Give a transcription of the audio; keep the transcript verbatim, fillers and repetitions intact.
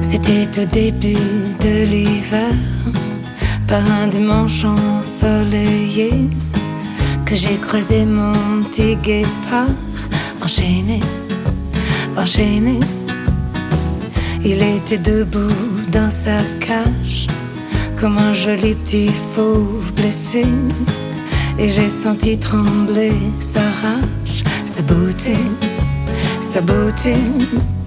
C'était au début de l'hiver, par un dimanche ensoleillé, que j'ai croisé mon petit guépard, enchaîné, enchaîné. Il était debout dans sa cage, comme un joli petit fauve blessé, et j'ai senti trembler sa rage, sa beauté, sa beauté.